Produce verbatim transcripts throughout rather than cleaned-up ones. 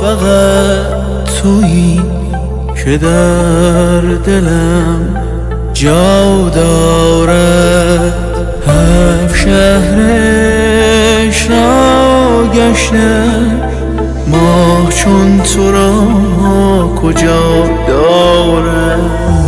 فقط تویی که در دلم جا دارد. هفت شهرش را گشتم، ماه چون تو را کجا دارد.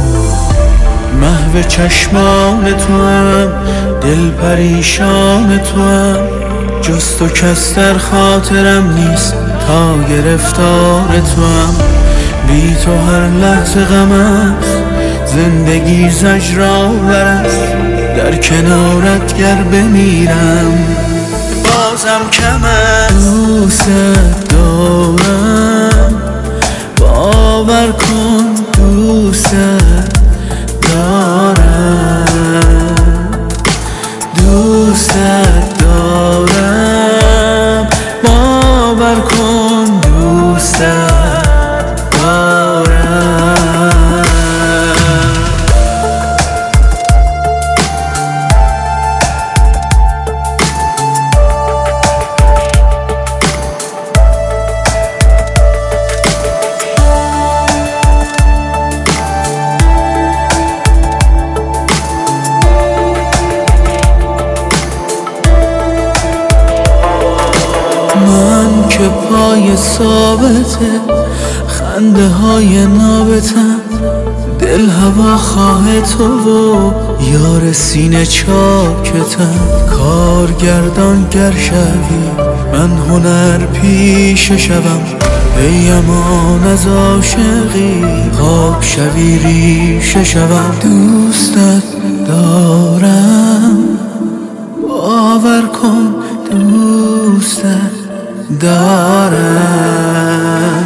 محو چشمان تو هم، دل پریشان تو هم، جز تو کس در خاطرم نیست تا گرفتار تو هم. بی تو هر لحظه غم است، زندگی زجرآور است. در کنارت گر بمیرم بازم کم است. دوست دارم، باور کن دوست دارم. دوست دارم، باور کن دوست دارم. من که پای ثابته، خنده های نابتم، دل هوا خواه تو و یار سینه چاکتم. کارگردان گر شوی من هنر پیشه شوم، ای امان از عاشقی خاک شوی ریشه شوم. دوستت دارم، باور کن دوستت دارم.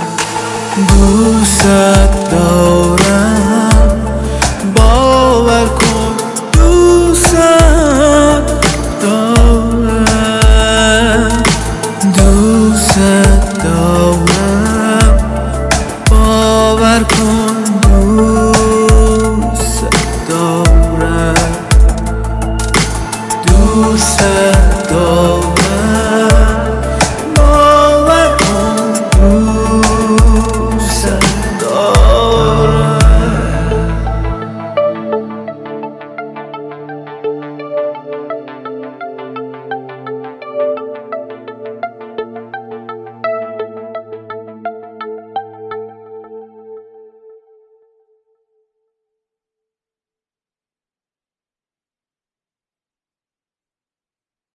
دوستت دارم، باور کن دوستت دارم. دوستت دارم.